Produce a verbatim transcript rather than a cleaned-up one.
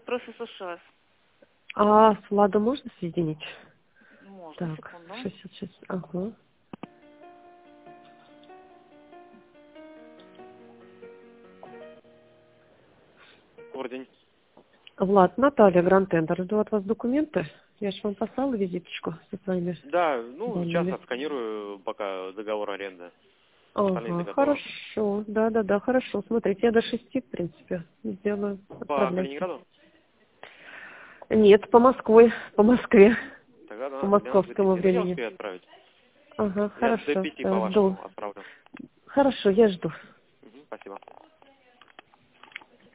Прошу, слушаю вас. А с Владом можно соединить? Можно, Так, секунду. шестьдесят шесть, ага. Добрый день. Влад, Наталья, Гранд-Тендер, жду от вас документы. Я же вам послала визиточку со своими Да, ну, сейчас данными. отсканирую пока договор аренды. Остальные-то Ага, готовы. хорошо, да-да-да, хорошо. Смотрите, я до шести, в принципе, сделаю. По Отправляйте. Калининграду? Нет, по Москве, по Москве, Тогда по на двенадцать до московскому пяти. Ну, я времени. успею отправить. Ага, Я до хорошо, пяти все, по жду. вашему отправлю. Хорошо, я жду. Мгм, спасибо.